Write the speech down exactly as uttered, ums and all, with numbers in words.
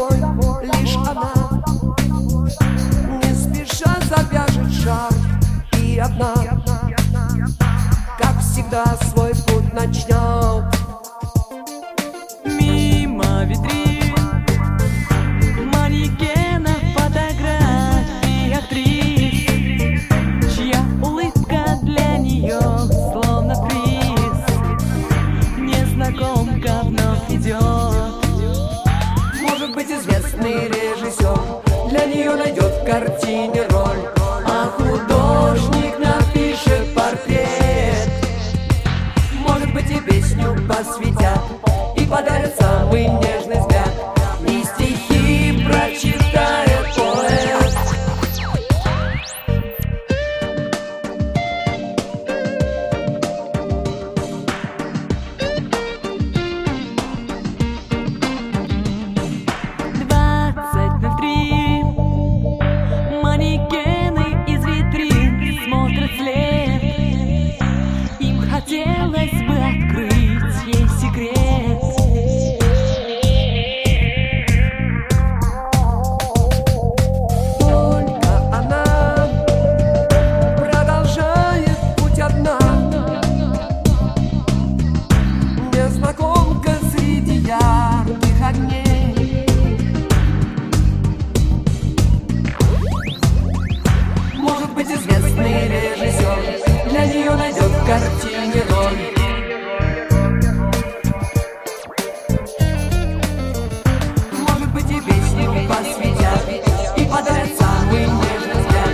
тобой лишь она не спеша завяжет шар и одна, как всегда, свой путь начнет. Мимо витрин, манекенов, фотографий актрис, чья улыбка для нее словно приз. Незнакомка вновь идет. Может быть, известный режиссер для нее найдет в картине роль, а художник напишет портрет. Может быть, и песню посвятят и подарят самый нежный взгляд, и стихи прочитает поэт. Двадцать ноль три. Манекены из витрин смотрят вслед. Им хотелось бы открыть ей секрет. Только она продолжает путь одна, незнакомка среди ярких огней. Может быть, известный режиссер для нее найдет в картине роль, может быть, и песню посвятят и подарят самый нежный взгляд.